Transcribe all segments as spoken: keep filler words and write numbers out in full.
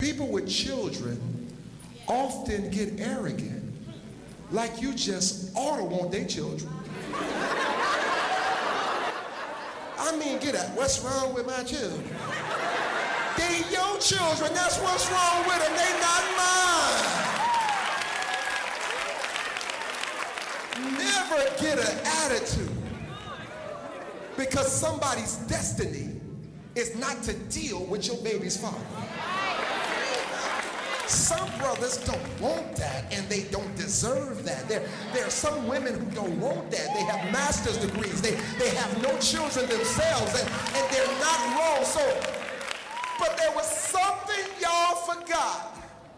People with children often get arrogant, like you just ought to want their children. I mean, get out. What's wrong with my children? They your children. That's what's wrong with them. They not mine. Never get an attitude because somebody's destiny is not to deal with your baby's father. Some brothers don't want that, and they don't deserve that. There, there are some women who don't want that. They have master's degrees. They, they have no children themselves, and, and they're not wrong. So, but there was something y'all forgot,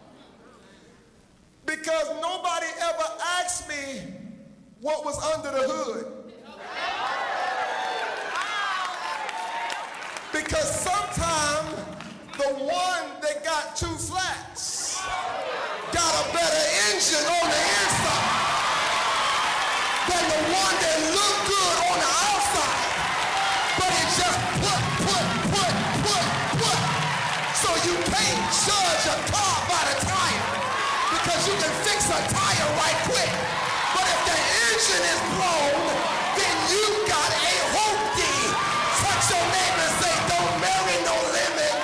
because nobody ever asked me what was under the hood. Because sometimes the one that got two flats got a better engine on the inside than the one that looked good on the outside, but it just put, put, put, put, put. So you can't judge a car by the tire, because you can fix a tire right quick. But if the engine is blown, then you got a hoopty. Touch your neighbor and say, don't marry no lemon.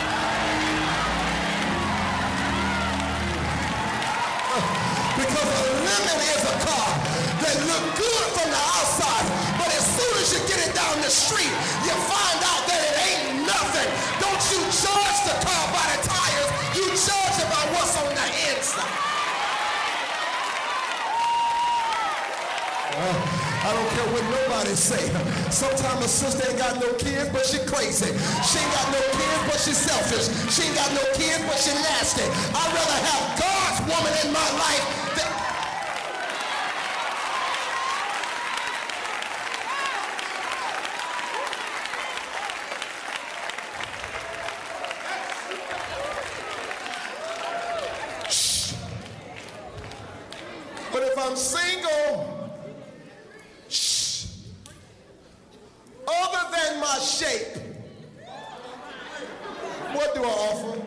Because a lemon is a car that look good from the outside, but as soon as you get it down the street, you find out that it ain't nothing. Don't you judge the car by the tires, you judge it by what's on the inside. Uh, I don't care what nobody say. Sometimes a sister ain't got no kids, but she crazy. She ain't got no kids, but she selfish. She ain't got no kids, but she nasty. I'd rather have God's woman in my life than... Shh. But if I'm single, other than my shape, what do I offer?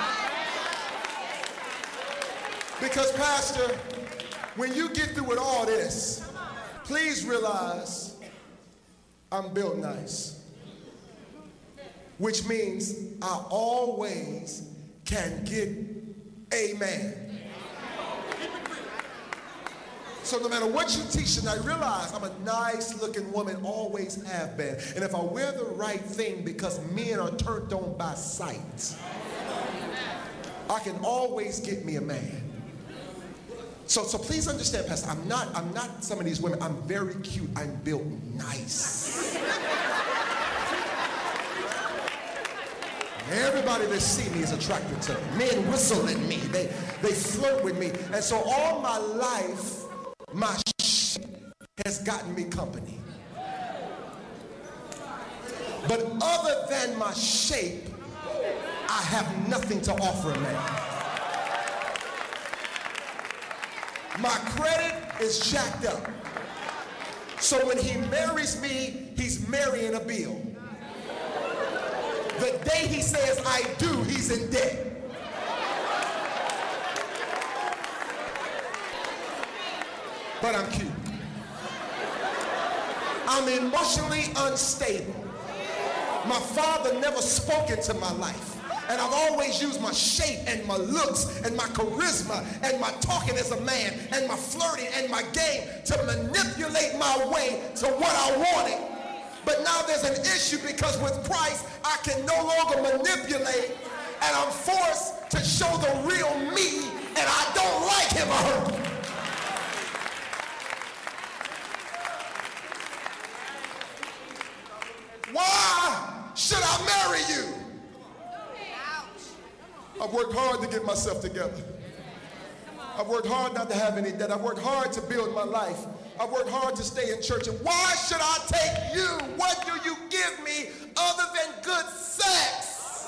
Because, Pastor, when you get through with all this, please realize I'm built nice, which means I always can get a man. So no matter what you teach tonight, realize I'm a nice looking woman, always have been. And if I wear the right thing, because men are turned on by sight, I can always get me a man. So so please understand, Pastor, I'm not, I'm not some of these women. I'm very cute. I'm built nice. Everybody that see me is attracted to me. Men whistle at me. They, they flirt with me. And so all my life, my shape has gotten me company. But other than my shape, I have nothing to offer a man. My credit is jacked up. So when he marries me, he's marrying a bill. The day he says I do, he's in debt. But I'm cute. I'm emotionally unstable. My father never spoke into my life. And I've always used my shape and my looks and my charisma and my talking as a man and my flirting and my game to manipulate my way to what I wanted. But now there's an issue, because with Christ, I can no longer manipulate, and I'm forced to show the real me, and I don't like him or her. Why should I marry you? I've worked hard to get myself together. I've worked hard not to have any debt. I've worked hard to build my life. I've worked hard to stay in church. And why should I take you? What do you give me other than good sex?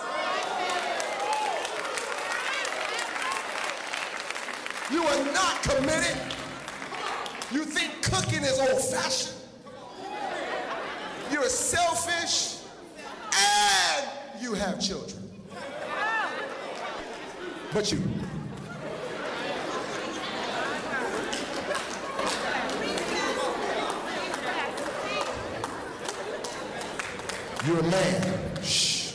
You are not committed. You think cooking is old-fashioned. You're selfish, and you have children. but you. You're a man. Shh.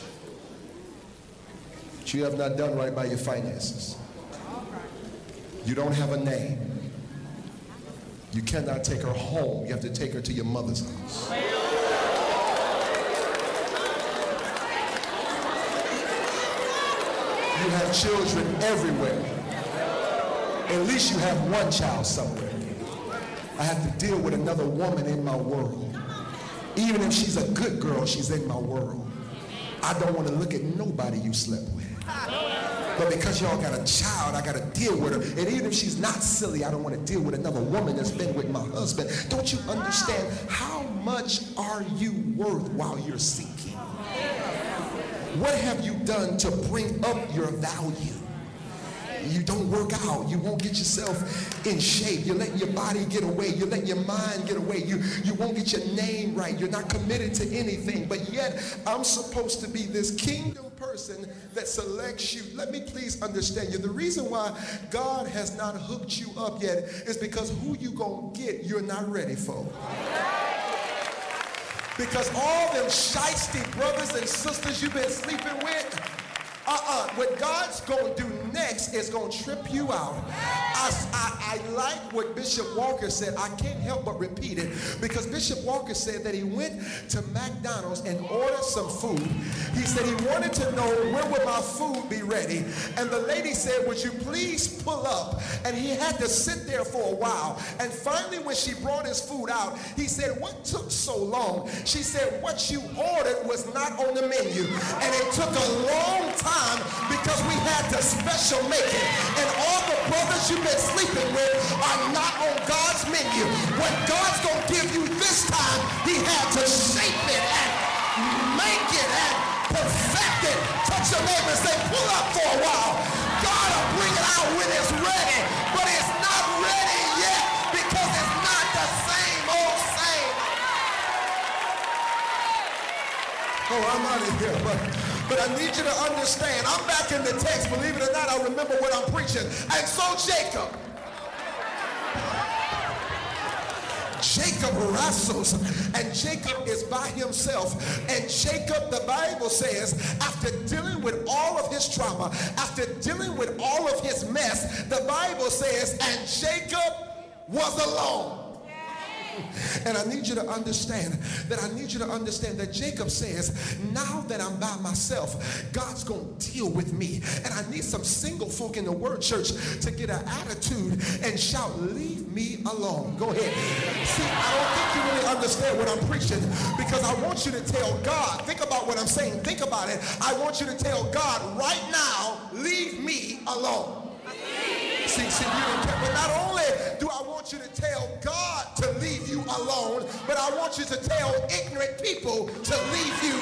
But you have not done right by your finances. You don't have a name. You cannot take her home. You have to take her to your mother's house. You have children everywhere. At least you have one child somewhere. I have to deal with another woman in my world. Even if she's a good girl, she's in my world. I don't want to look at nobody you slept with. But because y'all got a child, I got to deal with her. And even if she's not silly, I don't want to deal with another woman that's been with my husband. Don't you understand how much are you worth while you're seeking? What have you done to bring up your value? You don't work out. You won't get yourself in shape. You're letting your body get away. You're letting your mind get away. You, you won't get your name right. You're not committed to anything. But yet, I'm supposed to be this kingdom person that selects you. Let me please understand you. The reason why God has not hooked you up yet is because who you gonna get, you're not ready for. Because all them shiesty brothers and sisters you've been sleeping with, Uh-uh, what God's going to do next is going to trip you out. I, I, I like what Bishop Walker said. I can't help but repeat it because Bishop Walker said that he went to McDonald's and ordered some food. He said he wanted to know when would my food be ready. And the lady said, would you please pull up? And he had to sit there for a while. And finally, when she brought his food out, he said, what took so long? She said, what you ordered was not on the menu. And it took a long time because we had to special make it. And all the brothers you've been sleeping with are not on God's menu. What God's going to give you this time, he had to shape it and make it and perfect it. Touch your neighbor and say, pull up for a while. God will bring it out when it's ready, but it's not ready yet because it's not the same old same. Oh, I'm out of here, but But I need you to understand, I'm back in the text. Believe it or not, I remember what I'm preaching. And so Jacob, Jacob wrestles, and Jacob is by himself. And Jacob, the Bible says, after dealing with all of his trauma, after dealing with all of his mess, the Bible says, and Jacob was alone. And I need you to understand that I need you to understand that Jacob says, now that I'm by myself, God's going to deal with me. And I need some single folk in the word church to get an attitude and shout, leave me alone. Go ahead. See, I don't think you really understand what I'm preaching because I want you to tell God, think about what I'm saying. Think about it. I want you to tell God right now, leave me alone. See, see, you don't care. But not only do I want you to tell God to leave you alone, but I want you to tell ignorant people to leave you.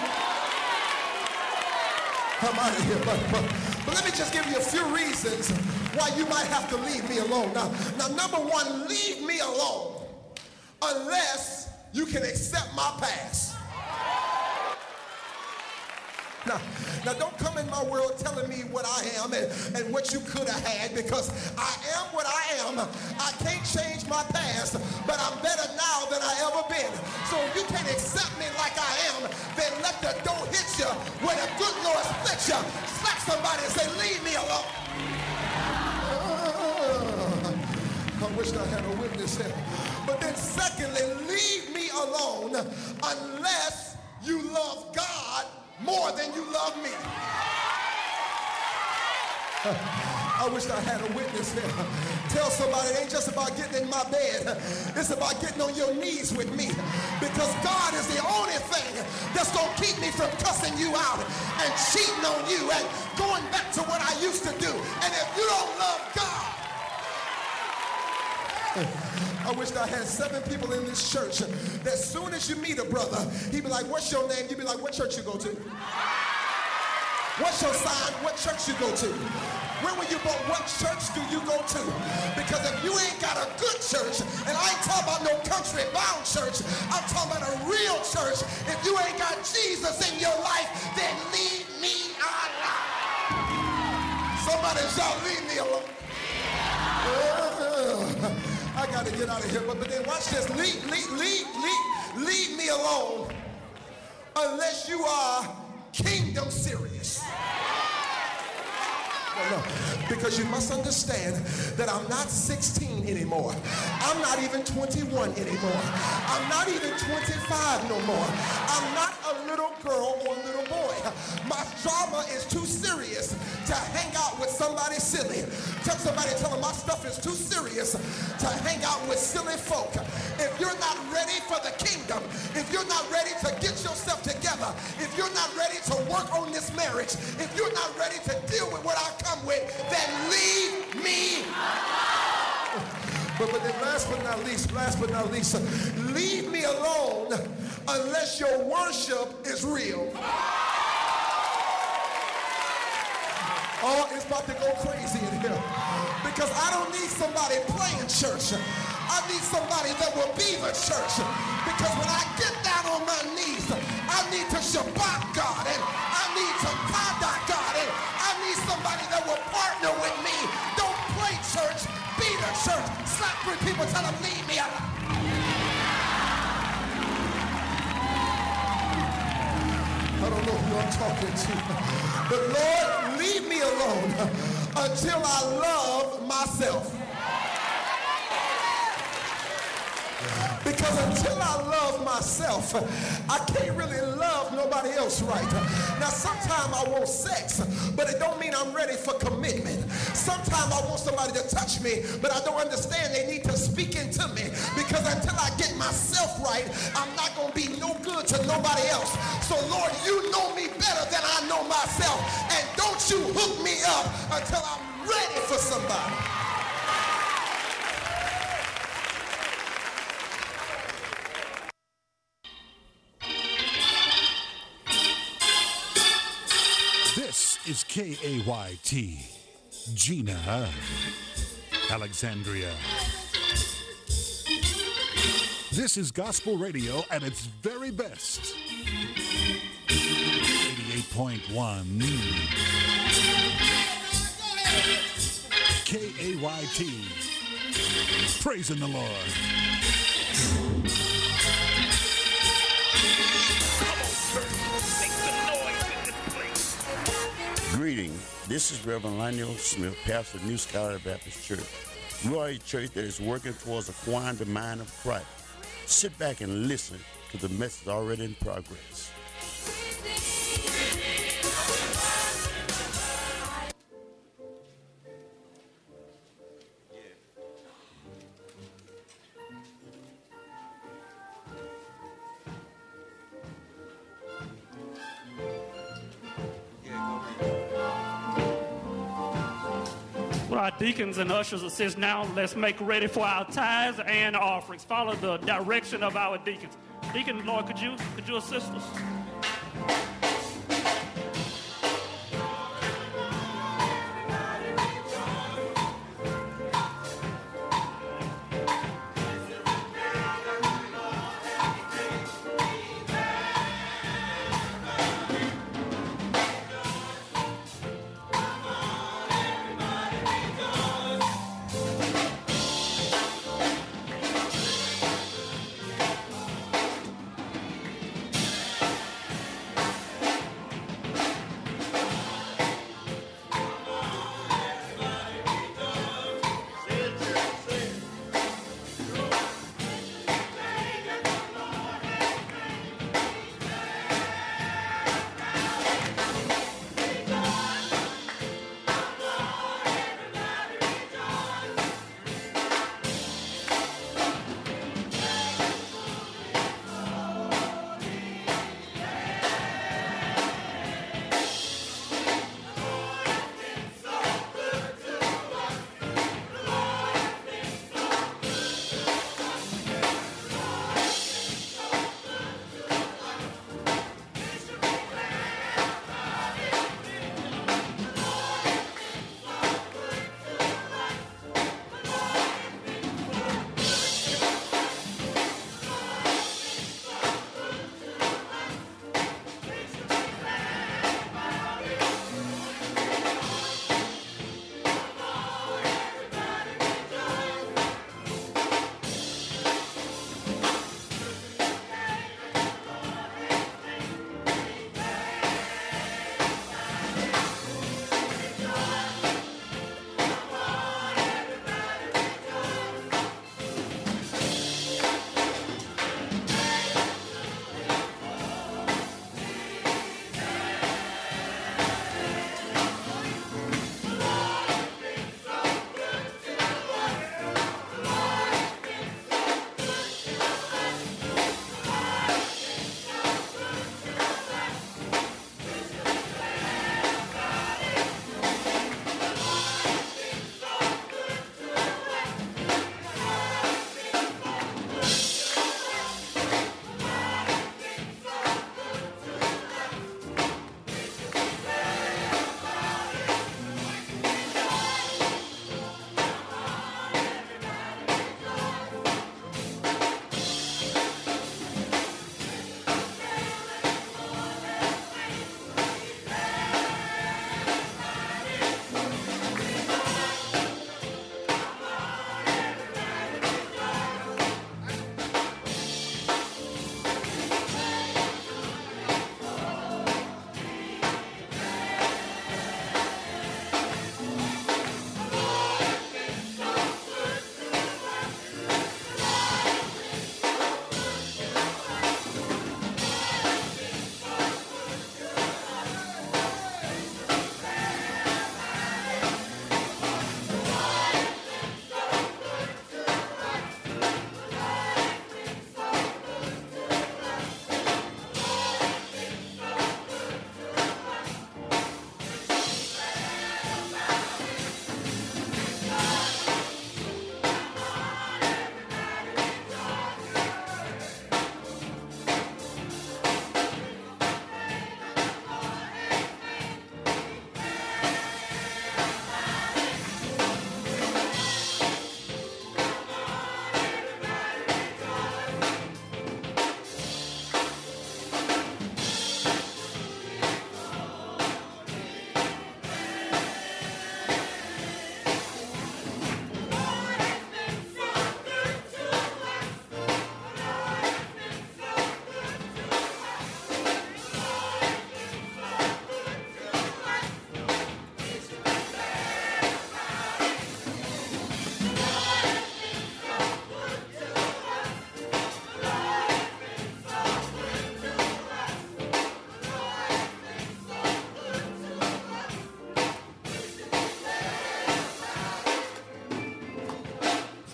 I'm out of here. But, but, but let me just give you a few reasons why you might have to leave me alone. Now, now, number one, leave me alone unless you can accept my past. Now, now, don't come in my world telling me what I am and, and what you could have had, because I am what I am. I can't change my past, but I'm better now than I ever been. So if you can't accept me like I am, then let the door hit you where the good Lord split you. Slap somebody and say, leave me alone. Uh, I wish I had a witness here. But then secondly, leave me alone unless you love God more than you love me. I wish I had a witness here. Tell somebody it ain't just about getting in my bed. It's about getting on your knees with me, because God is the only thing that's going to keep me from cussing you out and cheating on you and going back to what I used to do. And if you don't love God, I wish I had seven people in this church that as soon as you meet a brother, he'd be like, what's your name? You'd be like, what church you go to? What's your sign? What church you go to? When were you born? What church do you go to? Because if you ain't got a good church, and I ain't talking about no country bound church, I'm talking about a real church. If you ain't got Jesus in your life, then leave me alone. So Somebody shout, leave me alone. Uh, I got to get out of here. But, but then watch this. Leave, leave, leave, leave, leave me alone unless you are kingdom serious. No, no, because you must understand that I'm not sixteen anymore. I'm not even twenty-one anymore. I'm not even twenty-five no more. I'm not a little girl or a little boy. My drama is too serious to hang out with somebody silly. Tell somebody, tell them my stuff is too serious to hang out with silly folk. If you're not ready for the kingdom, if you're not ready to get yourself together, if you're not ready to work on this marriage, if you're not ready to deal with what I come with, then leave me. But, but then last but not least, last but not least, leave me alone unless your worship is real. Oh, it's about to go crazy in here. Because I don't need somebody playing church. I need somebody that will be the church. Because when I get down on my knees, I need to Shabbat God, and I need to Kadah God, and I need somebody that will partner with me. Don't play church, be the church. Slap three people, tell them, leave me alone. I don't know who I'm talking to, but Lord, leave me alone until I love myself. Because until I love myself, I can't really love nobody else right. Now, sometimes I want sex, but it don't mean I'm ready for commitment. Sometimes I want somebody to touch me, but I don't understand they need to speak into me. Because until I get myself right, I'm not going to be no good to nobody else. So, Lord, you know me better than I know myself. And don't you hook me up until I'm ready for somebody. This is K A Y T, Gina, Alexandria. This is gospel radio at its very best. eighty-eight point one K A Y T, praising the Lord. Greetings. This is Reverend Lionel Smith, pastor of New Scholar Baptist Church. We are a church that is working towards acquiring the mind of Christ. Sit back and listen to the message already in progress. Our deacons and ushers assist now. Let's make ready for our tithes and offerings. Follow the direction of our deacons. Deacon, Lord, could you could you assist us?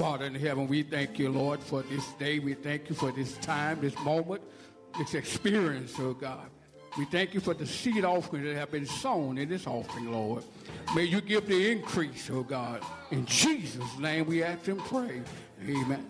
Father in heaven, we thank you, Lord, for this day. We thank you for this time, this moment, this experience, oh God. We thank you for the seed offerings that have been sown in this offering, Lord. May you give the increase, oh God. In Jesus' name we ask and pray. Amen.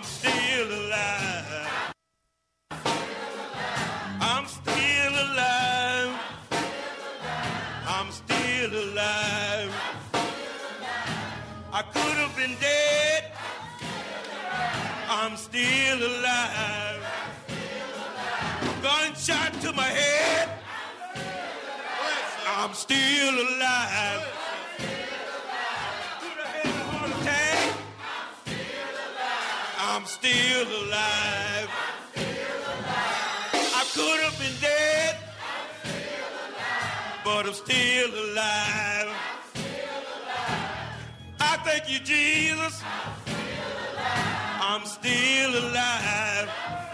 I'm still alive. I'm still alive. I'm still alive. I could have been dead. I'm still alive. Gunshot to my head. I'm still alive. Could have had a heart attack. I'm still alive. I could have been dead, but I'm still alive. I thank you, Jesus. I'm still alive.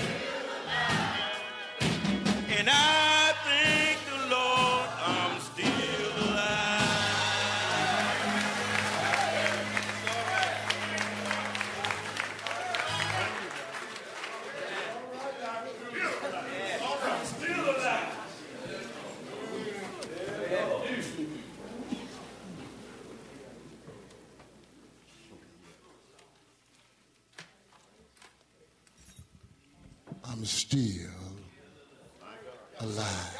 And I thank the Lord I'm still alive. I'm still alive. I'm still alive.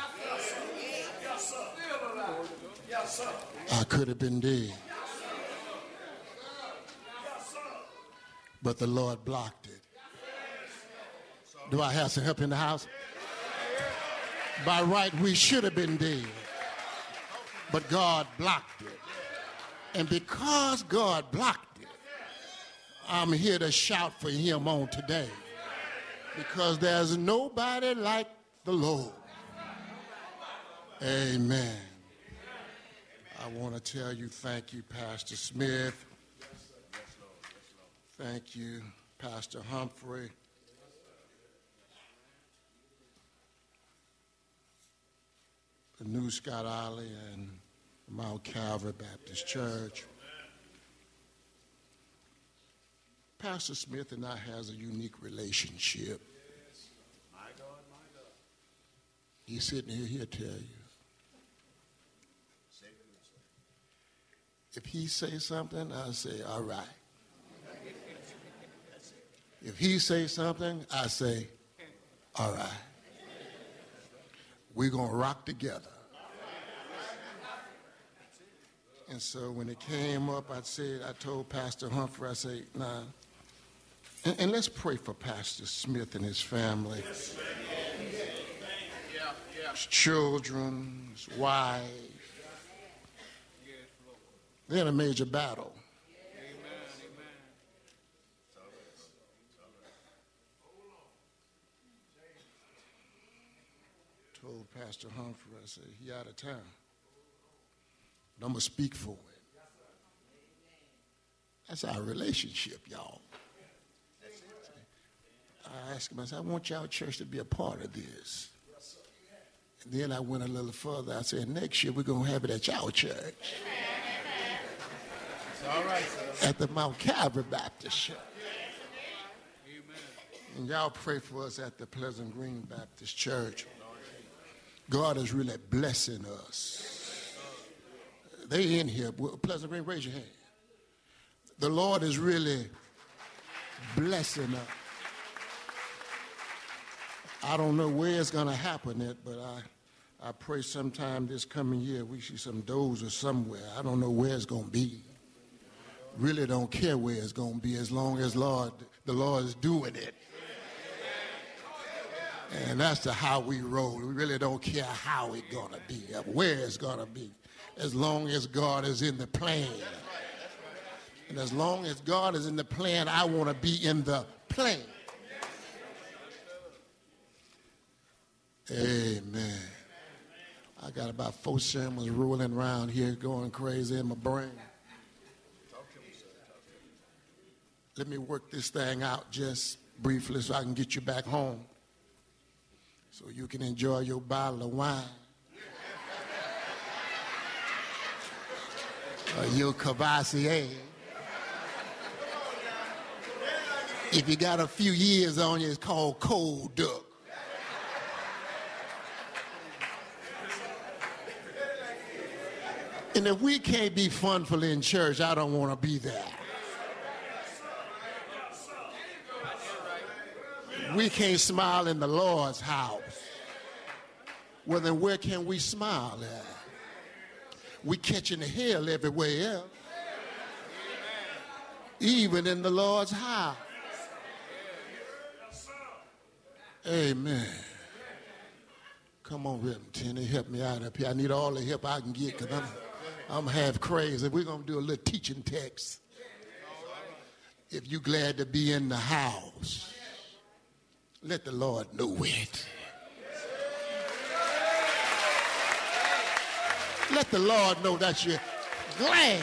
I could have been dead, but the Lord blocked it. Do I have some help in the house? By right, we should have been dead, but God blocked it. And because God blocked it, I'm here to shout for him on today, because there's nobody like the Lord. Amen. I want to tell you thank you, Pastor Smith. Thank you, Pastor Humphrey. The New Scott Alley and Mount Calvary Baptist Church. Pastor Smith and I has a unique relationship. He's sitting here, he'll tell you. If he says something, I say, all right. If he says something, I say, all right. We're going to rock together. And so when it came up, I said, I told Pastor Humphrey, I said, nah. And, and let's pray for Pastor Smith and his family. His children, his wife. They're in a major battle. Told Pastor Humphrey, I said, he out of town. But I'm going to speak for him. That's our relationship, y'all. I asked him, I said, I want y'all church to be a part of this. And then I went a little further. I said, next year we're going to have it at y'all church. All right, sir. At the Mount Calvary Baptist Church. Amen. And y'all pray for us at the Pleasant Green Baptist Church. God is really blessing us. They in here. Pleasant Green, raise your hand. The Lord is really blessing us. I don't know where it's going to happen at, but I, I pray sometime this coming year we see some doors or somewhere. I don't know where it's going to be. Really don't care where it's going to be as long as Lord, the Lord is doing it. And that's the how we roll. We really don't care how it's going to be, where it's going to be, as long as God is in the plan. And as long as God is in the plan, I want to be in the plan. Amen. I got about four sermons rolling around here going crazy in my brain. Let me work this thing out just briefly so I can get you back home so you can enjoy your bottle of wine or your Cavassier. If you got a few years on you, it's called Cold Duck. And if we can't be funful in church, I don't want to be there. We can't smile in the Lord's house. Well, then where can we smile at? We catching the hell everywhere else. Even in the Lord's house. Amen. Come on, Reverend Tenny, help me out up here. I need all the help I can get because I'm, I'm half crazy. We're going to do a little teaching text. If you're glad to be in the house, let the Lord know it. Let the Lord know that you're glad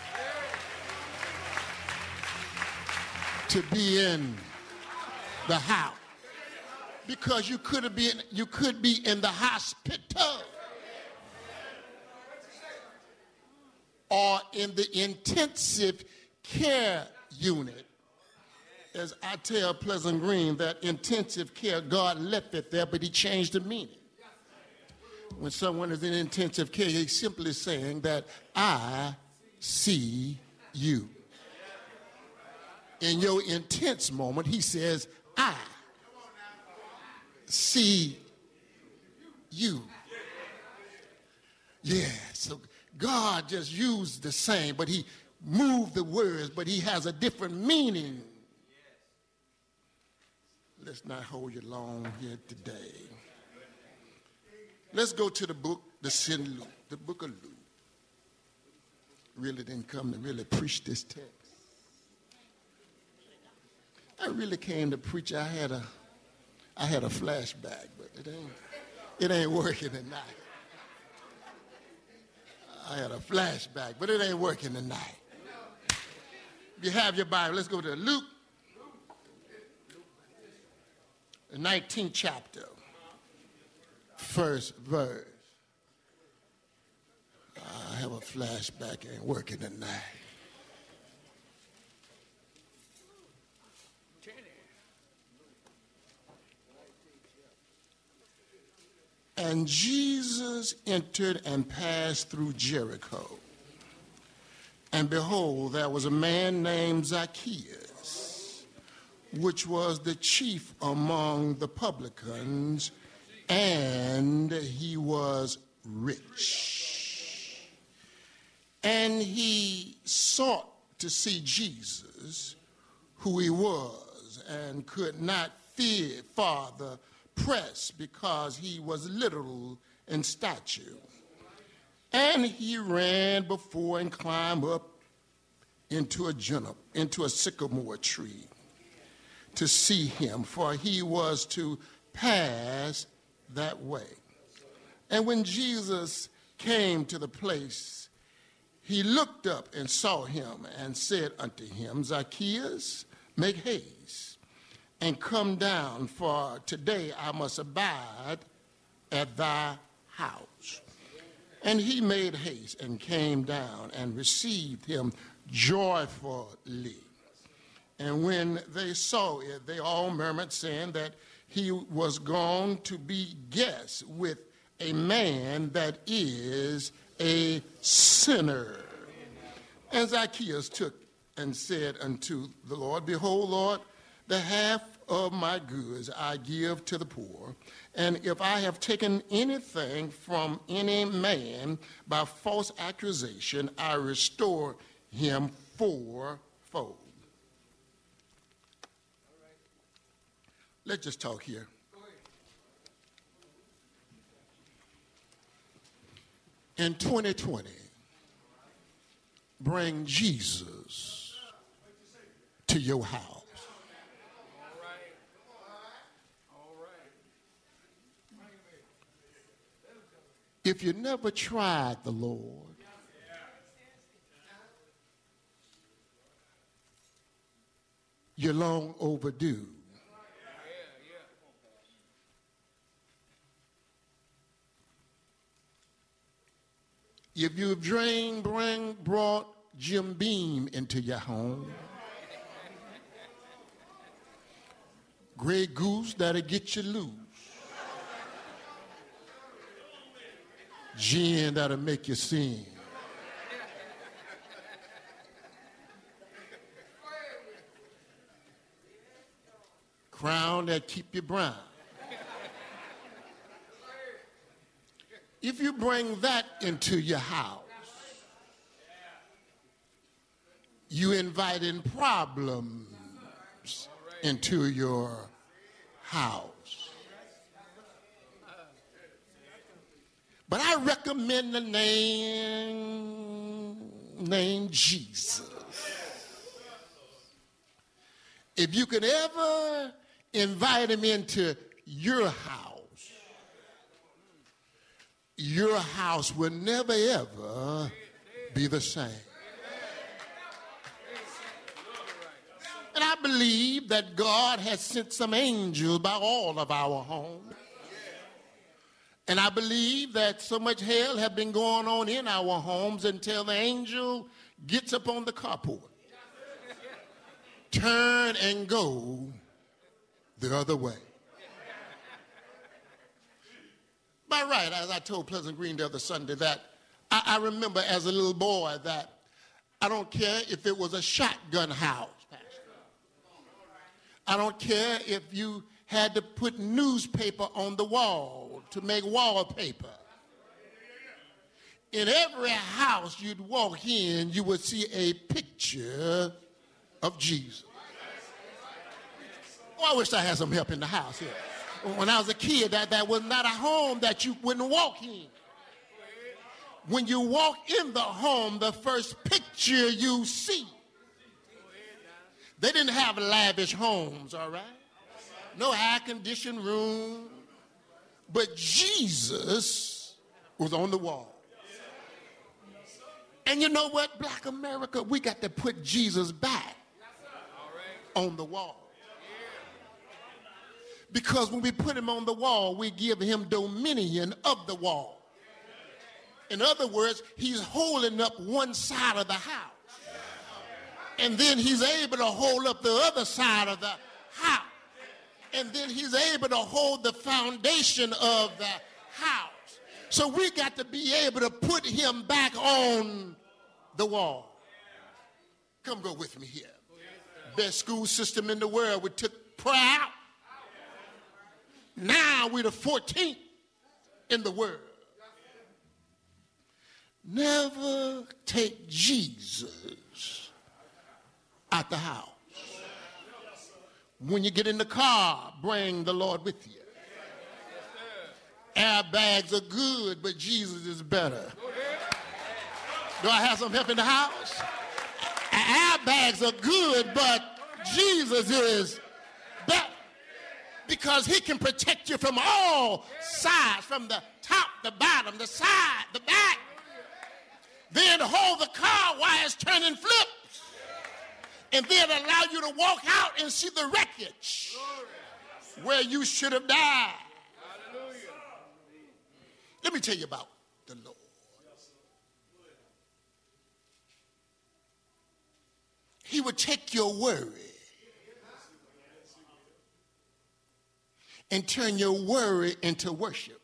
to be in the house. Because you could have been, you could be in the hospital or in the intensive care unit. As I tell Pleasant Green, that intensive care, God left it there, but he changed the meaning. When someone is in intensive care, he's simply saying that I see you. In your intense moment, he says, I see you. Yeah, so God just used the same, but he moved the words, but he has a different meaning. Let's not hold you long here today. Let's go to the book, the Saint Luke, the book of Luke. Really didn't come to really preach this text. I really came to preach. I had a, I had a flashback, but it ain't, it ain't working tonight. I had a flashback, but it ain't working tonight. If you have your Bible, let's go to Luke, the nineteenth chapter, first verse. I have a flashback, ain't working tonight. And Jesus entered and passed through Jericho. And behold, there was a man named Zacchaeus, which was the chief among the publicans, and he was rich. And he sought to see Jesus, who he was, and could not fear farther press because he was little in stature. And he ran before and climbed up into a juniper, into a sycamore tree to see him, for he was to pass that way. And when Jesus came to the place, he looked up and saw him and said unto him, Zacchaeus, make haste and come down, for today I must abide at thy house. And he made haste and came down and received him joyfully. And when they saw it, they all murmured, saying that he was gone to be guest with a man that is a sinner. And Zacchaeus took and said unto the Lord, Behold, Lord, the half of my goods I give to the poor, and if I have taken anything from any man by false accusation, I restore him fourfold. Let's just talk here. In twenty twenty, bring Jesus to your house. If you never tried the Lord, you're long overdue. If you've drained, bring, brought Jim Beam into your home, Grey Goose, that'll get you loose. Gin, that'll make you sing. crown that keep you brown. If you bring that into your house, you inviting problems into your house. But I recommend the name, name Jesus. If you could ever invite him into your house, your house will never ever be the same. And I believe that God has sent some angels by all of our homes. And I believe that so much hell has been going on in our homes until the angel gets up on the carport, turn and go the other way. By right, as I told Pleasant Green the other Sunday, that I, I remember as a little boy that I don't care if it was a shotgun house, Pastor. I don't care if you had to put newspaper on the wall to make wallpaper. In every house you'd walk in, you would see a picture of Jesus. Oh, I wish I had some help in the house here. When I was a kid, that, that was not a home that you wouldn't walk in. When you walk in the home, the first picture you see. They didn't have lavish homes, all right? No air-conditioned room. But Jesus was on the wall. And you know what, Black America? We got to put Jesus back on the wall. Because when we put him on the wall, we give him dominion of the wall. In other words, he's holding up one side of the house. And then he's able to hold up the other side of the house. And then he's able to hold the foundation of the house. So we got to be able to put him back on the wall. Come go with me here. Best school system in the world. We took prayer out. Now we're the fourteenth in the world. Never take Jesus out the house. When you get in the car, bring the Lord with you. Airbags are good, but Jesus is better. Do I have some help in the house? Airbags are good, but Jesus is better. Because he can protect you from all sides, from the top, the bottom, the side, the back. Then hold the car while it's turning flips. And then allow you to walk out and see the wreckage where you should have died. Let me tell you about the Lord. He would take your worry and turn your worry into worship.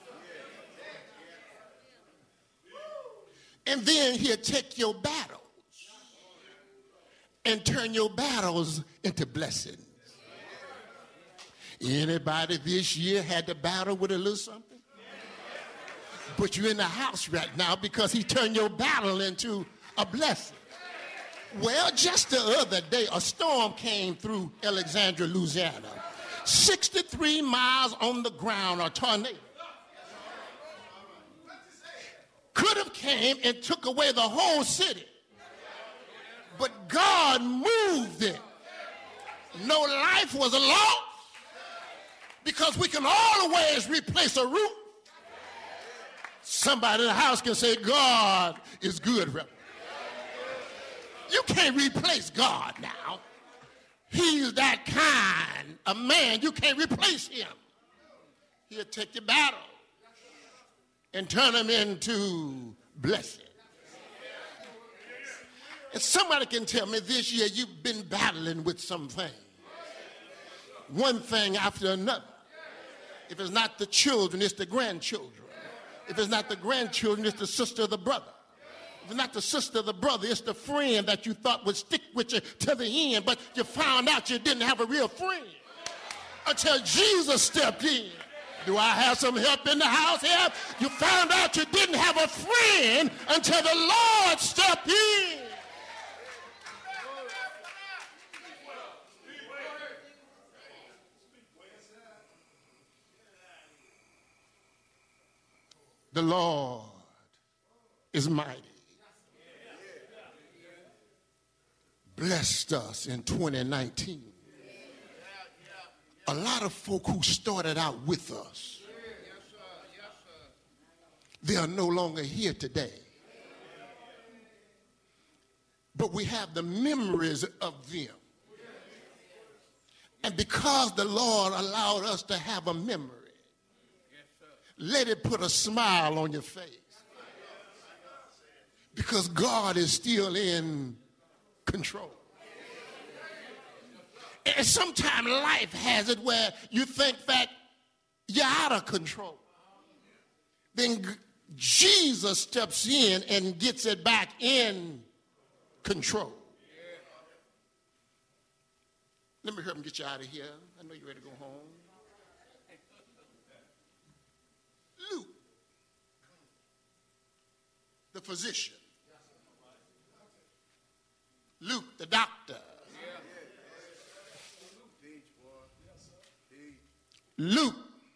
And then he'll take your battles and turn your battles into blessings. Anybody this year had to battle with a little something? But you're in the house right now because he turned your battle into a blessing. Well, just the other day, a storm came through Alexandria, Louisiana. sixty-three miles on the ground, a tornado. Could have came and took away the whole city. But God moved it. No life was lost because we can always replace a roof. Somebody in the house can say, God is good. You can't replace God now. He's that kind of man. You can't replace him. He'll take your battle and turn them into blessings. And somebody can tell me this year you've been battling with something. One thing after another. If it's not the children, it's the grandchildren. If it's not the grandchildren, it's the sister or the brother. If it's not the sister or the brother, it's the friend that you thought would stick with you to the end, but you found out you didn't have a real friend. until Jesus stepped in. Do I have some help in the house here? You found out you didn't have a friend until the Lord stepped in. The Lord is mighty. Blessed us in twenty nineteen. A lot of folk who started out with us, they are no longer here today. But we have the memories of them. And because the Lord allowed us to have a memory, let it put a smile on your face. Because God is still in control. And sometimes life has it where you think that you're out of control. Then Jesus steps in and gets it back in control. Let me help him get you out of here. I know you're ready to go home. Luke, the physician. Luke, the doctor. Luke,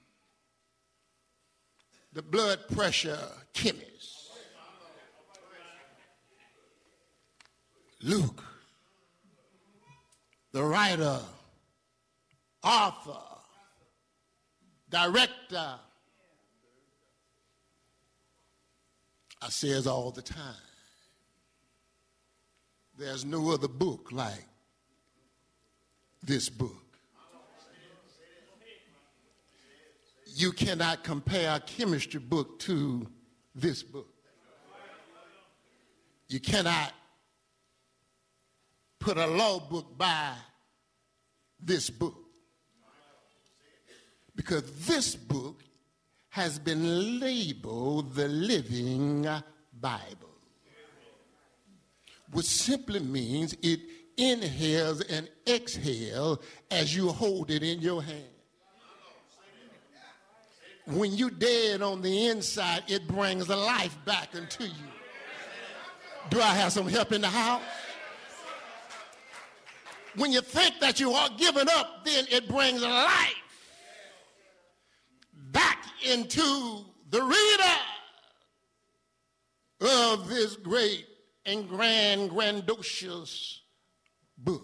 the blood pressure chemist. Luke, the writer, author, director. I says all the time, there's no other book like this book. You cannot compare a chemistry book to this book. You cannot put a law book by this book. Because this book has been labeled the Living Bible, which simply means it inhales and exhales as you hold it in your hand. When you're dead on the inside, it brings the life back into you. Do I have some help in the house? When you think that you are giving up, then it brings life back into the reader of this great and grand, grandiose book.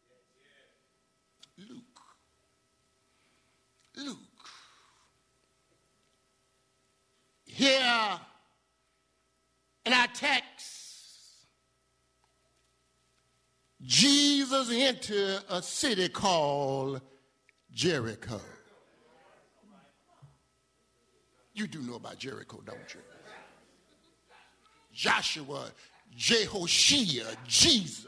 Luke. Luke. Here in our text, Jesus entered a city called Jericho. You do know about Jericho, don't you? Joshua, Jehoshua, Jesus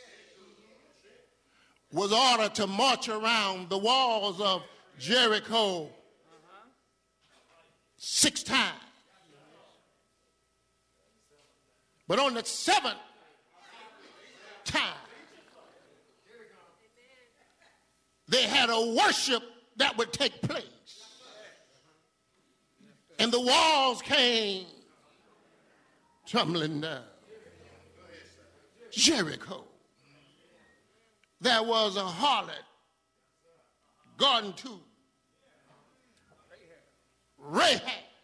was ordered to march around the walls of Jericho six times. But on the seventh time, they had a worship that would take place. And the walls came tumbling down. Jericho. There was a harlot gone to Rahab.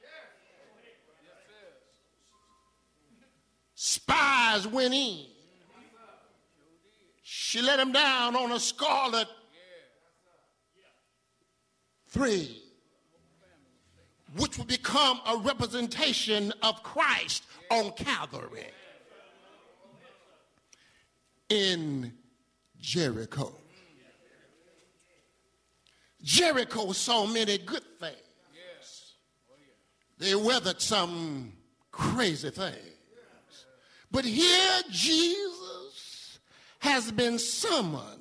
Spies went in. She let him down on a scarlet thread, which would become a representation of Christ on Calvary in Jericho. Jericho saw many good things. They weathered some crazy things. But here Jesus has been summoned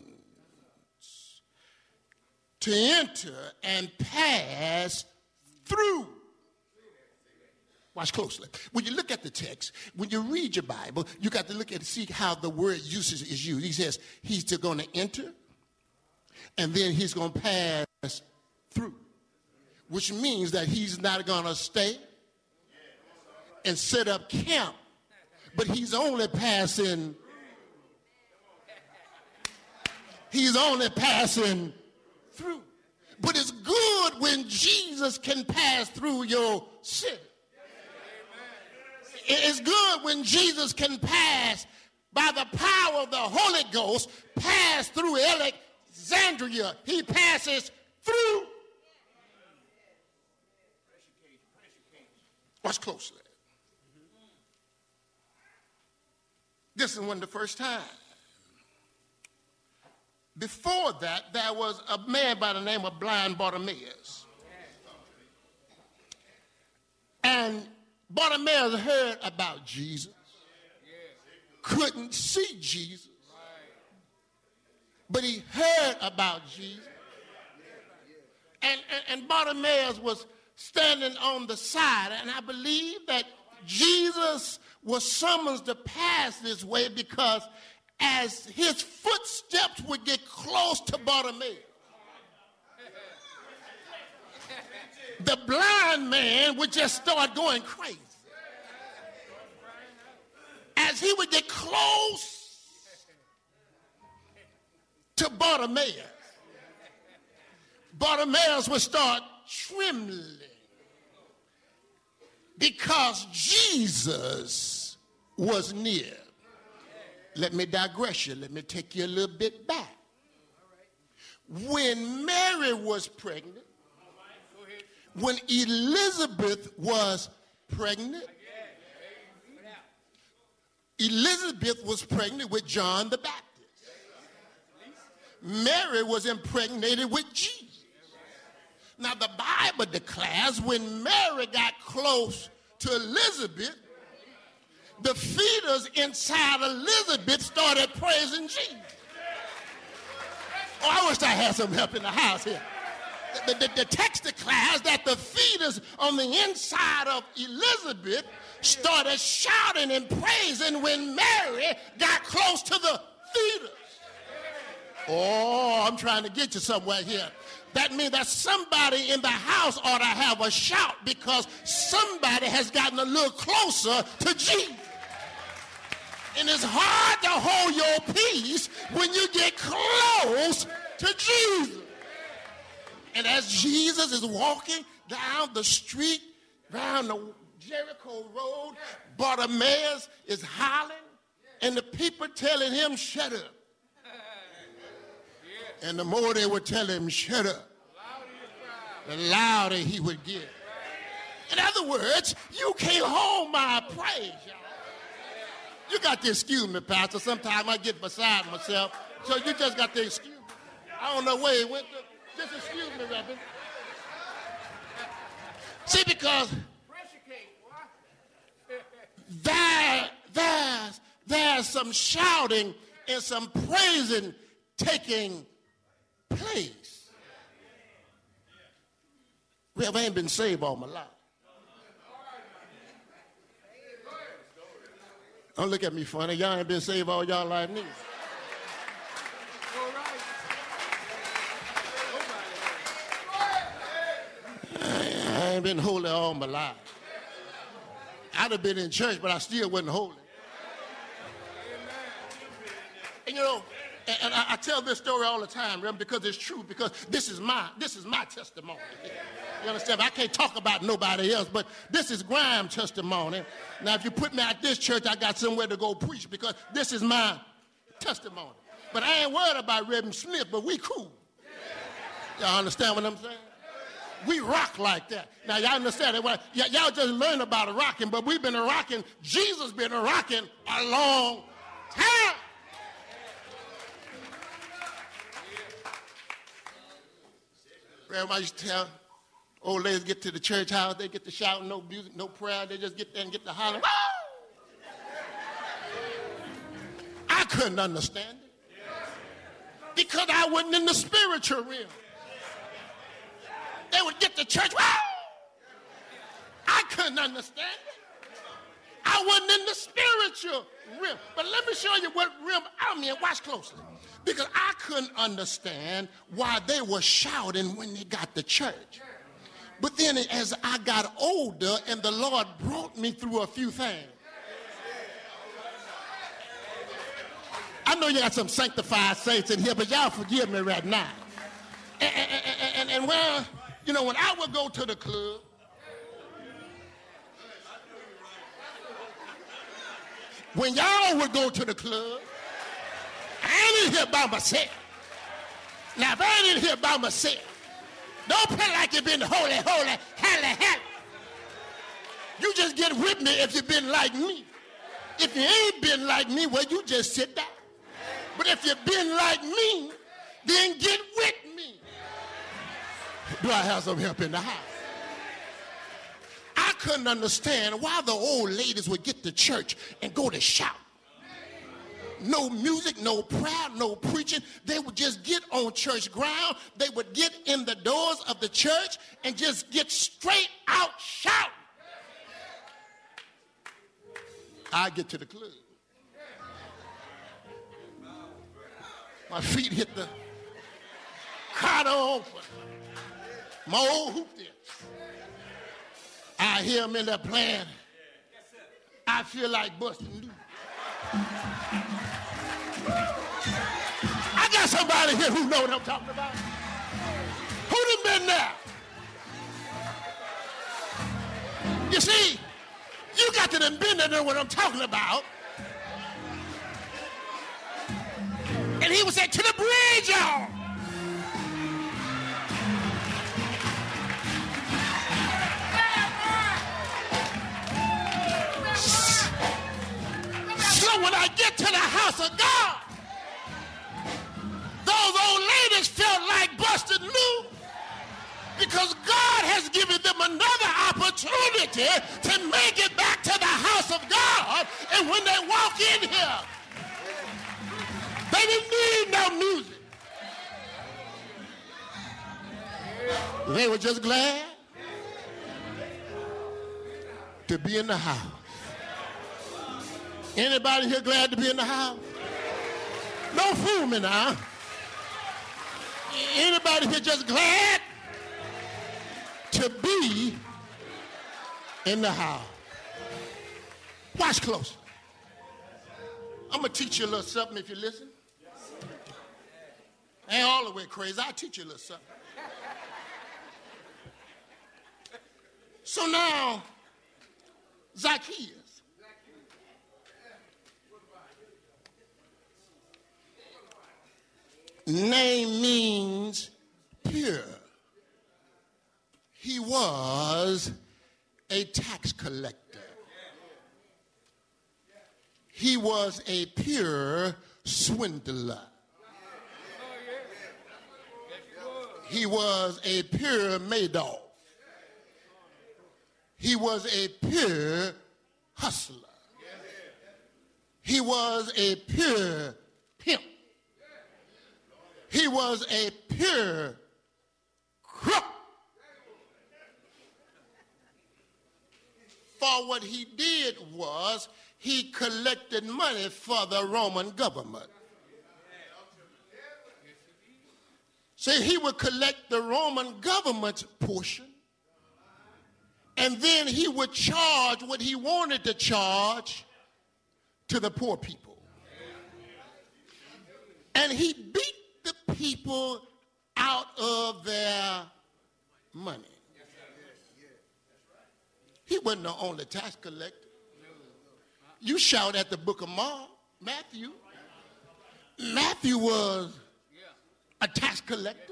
to enter and pass through. Watch closely. When you look at the text, when you read your Bible, you got to look at see how the word usage is used. He says he's going to enter, and then he's going to pass through, which means that he's not going to stay and set up camp, but he's only passing. He's only passing through. But it's good when Jesus can pass through your city. It's good when Jesus can pass by the power of the Holy Ghost, pass through Alexandria. He passes through. Watch closely. This is one of the first time. Before that, there was a man by the name of blind Bartimaeus. And Bartimaeus heard about Jesus, couldn't see Jesus, but he heard about Jesus. And, and, and Bartimaeus was standing on the side, and I believe that Jesus was summoned to pass this way because as his footsteps would get close to Bartimaeus, the blind man would just start going crazy. As he would get close to Bartimaeus, Bartimaeus would start trembling because Jesus was near. Let me digress you. Let me take you a little bit back. When Mary was pregnant, when Elizabeth was pregnant, Elizabeth was pregnant with John the Baptist. Mary was impregnated with Jesus. Now the Bible declares when Mary got close to Elizabeth, the fetus inside Elizabeth started praising Jesus. Oh, I wish I had some help in the house here. The, the, the text declares that the fetus on the inside of Elizabeth started shouting and praising when Mary got close to the fetus. Oh, I'm trying to get you somewhere here. That means that somebody in the house ought to have a shout because somebody has gotten a little closer to Jesus. And it's hard to hold your peace when you get close to Jesus. And as Jesus is walking down the street, down the Jericho Road, Bartimaeus is hollering, and the people telling him, shut up. And the more they would tell him, shut up, the louder he would get. In other words, you can't hold my praise, y'all. You got to excuse me, Pastor. Sometimes I get beside myself, so you just got to excuse me. I don't know where he went to. Just excuse me, Reverend. See, because there, there's, there's some shouting and some praising taking place. Well, I ain't been saved all my life. Don't look at me funny. Y'all ain't been saved all y'all life neither. I ain't been holy all my life. I'd have been in church, but I still wasn't holy. And you know, and, and I, I tell this story all the time, Reverend, because it's true, because this is my this is my testimony. You understand? I can't talk about nobody else, but this is Grimes' testimony. Now, if you put me at this church, I got somewhere to go preach because this is my testimony. But I ain't worried about Reverend Smith, but we cool. Y'all understand what I'm saying? We rock like that. Now, y'all understand that? Well, y- y'all just learned about a rocking, but we've been a rocking. Jesus been a rocking a long time. Everybody used to tell old ladies get to the church house, they get to shout, no music, no prayer, they just get there and get to hollering. I couldn't understand it because I wasn't in the spiritual realm. They would get to church, I couldn't understand it. I wasn't in the spiritual realm. But let me show you what realm I'm in. Watch closely. Because I couldn't understand why they were shouting when they got to church. But then as I got older and the Lord brought me through a few things. I know you got some sanctified saints in here, but y'all forgive me right now. And, and, and, and well, you know, when I would go to the club, when y'all would go to the club, I ain't in here by myself. Now, if I ain't in here by myself, don't play like you've been holy, holy, halle, halle. You just get with me if you've been like me. If you ain't been like me, well, you just sit down. But if you've been like me, then get with me. Do I have some help in the house? I couldn't understand why the old ladies would get to church and go to shout. No music, no prayer, no preaching. They would just get on church ground. They would get in the doors of the church and just get straight out shouting. I get to the club. My feet hit the car door open. My old hoop there. I hear them in there playing. I feel like busting loose. I got somebody here who know what I'm talking about. Who done been there? You see, you got to done been there know what I'm talking about. And he would say, to the bridge, y'all. So when I get to the house of God, those old ladies felt like busted loose because God has given them another opportunity to make it back to the house of God. And when they walk in here, they didn't need no music. They were just glad to be in the house. Anybody here glad to be in the house? Don't fool me now. Anybody here just glad to be in the house? Watch close. I'm going to teach you a little something if you listen. Ain't all the way crazy. I'll teach you a little something. So now, Zacchaeus. Name means pure. He was a tax collector. He was a pure swindler. He was a pure Madoff. He was a pure hustler. He was a pure pimp. He was a pure crook. For what he did was he collected money for the Roman government. See, he would collect the Roman government's portion, and then he would charge what he wanted to charge to the poor people. And he beat the people out of their money. He wasn't the only tax collector. You shout at the book of Mark, Matthew. Matthew was a tax collector.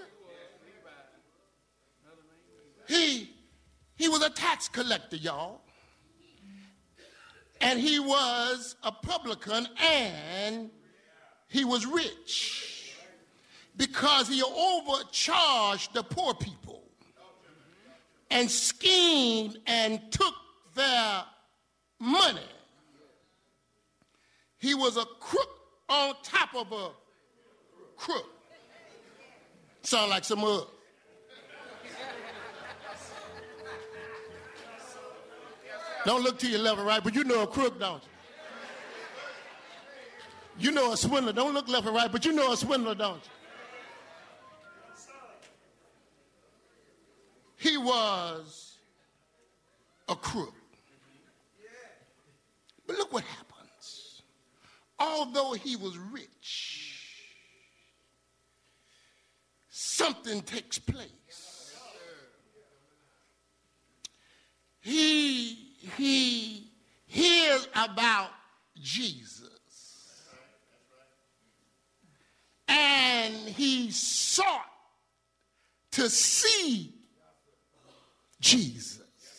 He, he was a tax collector, y'all. And he was a publican, and he was rich because he overcharged the poor people and schemed and took their money. He was a crook on top of a crook. Sound like some of us. Don't look to your left or right, but you know a crook, don't you? You know a swindler. Don't look left or right, but you know a swindler, don't you? he was a crook. But look what happens. Although he was rich, something takes place. He, he hears about Jesus. And he sought to see Jesus.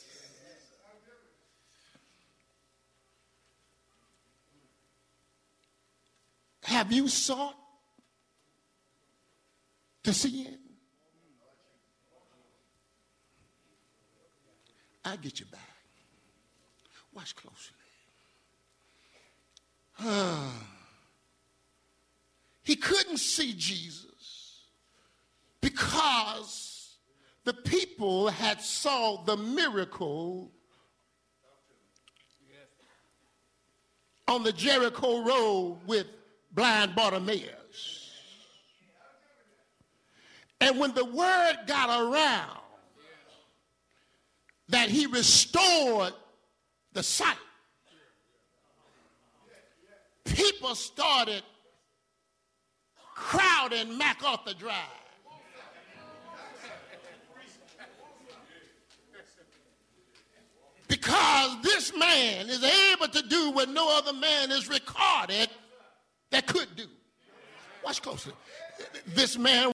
Have you sought to see him? I'll get you back. Watch closely. Uh, he couldn't see Jesus because the people had saw the miracle on the Jericho road with blind Bartimaeus. And when the word got around that he restored the sight, people started crowding MacArthur Drive. Because this man is able to do what no other man is recorded that could do. Watch closely. This man